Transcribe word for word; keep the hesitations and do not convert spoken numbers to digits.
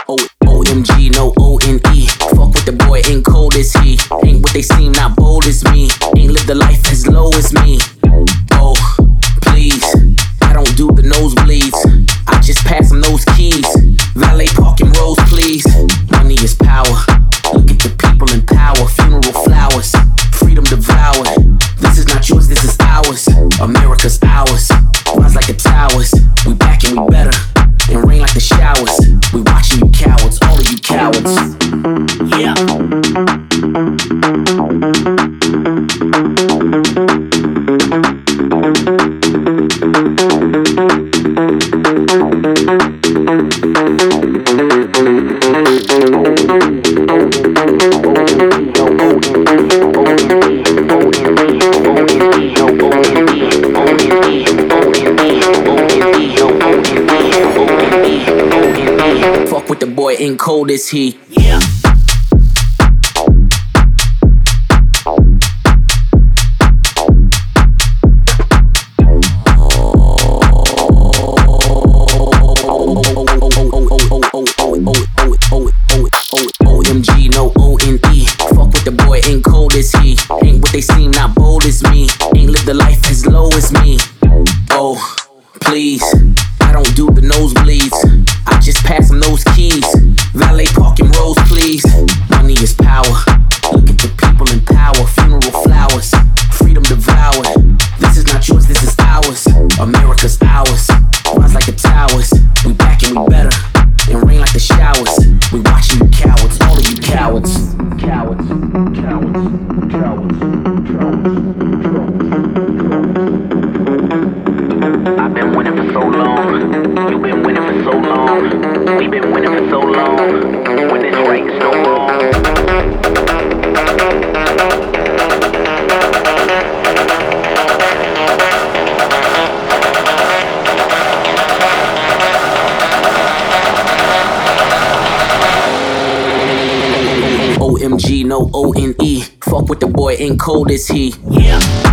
O O M G, no O N E. Fuck with the boy, ain't cold as he. Ain't what they seem, not bold as me. Ain't lived the life as low as me. Oh, please, I don't do the nosebleeds. I just pass them those keys. Valet parking rows, please. Money is power. Look at the people in power. Funeral flowers. Freedom devoured. This is not yours, this is ours. America's ours. Rise like the towers. We back and we better. And rain like the showers. We watching you cowards, all of you cowards. Yeah. Fuck with the boy, ain't cold as he. Yeah. O M G, no O N E. Fuck with the boy, ain't cold as he. Ain't what they seem, not bold as me. Ain't lived the life as low as me. Oh, please, I don't do the nosebleeds. I just pass them those keys. Valet parking rows, please. Money is power. Look at the people in power. Funeral flowers. Freedom devoured. This is not yours, this is ours. America's ours. Rise like the towers. We back and we better. And rain like the showers. We watching you cowards, all of you cowards. Cowards, cowards, cowards, cowards. I've been winning for so long. You've been winning for so long. We've been winning for so long. When it's right, it's no wrong. O M G, no O N E. Fuck with the boy, ain't cold as he. Yeah.